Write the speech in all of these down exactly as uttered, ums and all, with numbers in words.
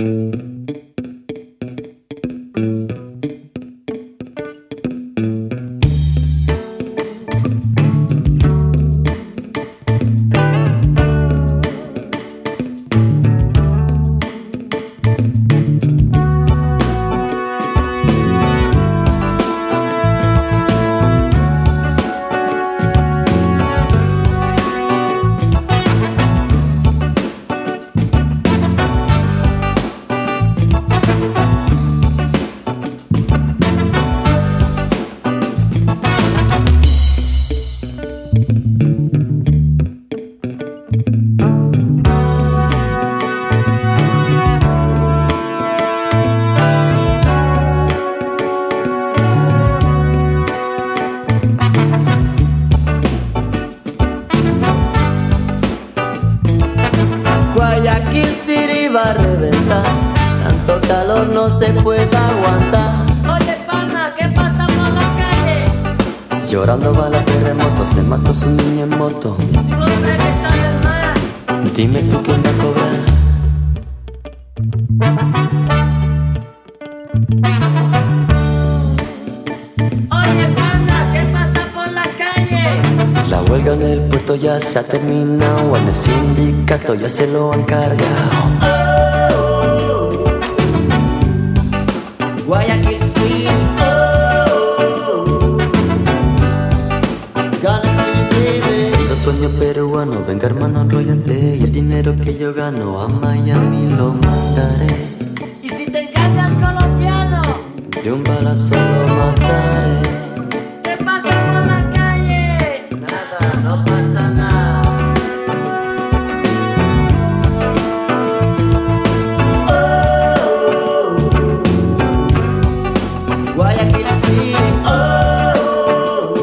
Guayaquil City va a reventar, tanto calor no se puede aguantar. Oye pana, ¿qué pasa por la calle? Llorando va la terremoto, se mató su niña en moto. Y si los tres están en el mar, Dime tú quién va a cobrar. oye pana, ¿qué pasa por la calle? La huelga en el puerto ya se ha terminado, en el sindicato ya se lo han cargado. Guayaquil City, oh, gana baby. Los sueños peruanos, venga hermano, enróllate, y el dinero que yo gano a Miami lo mandaré. Y si te engañas colombiano, De un balazo lo mataré. ¿qué pasa por la calle? Nada, no pasa nada. Oh, Guayaquil City, oh,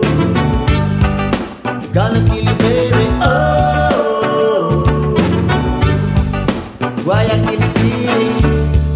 gonna kill you baby, oh, Guayaquil City.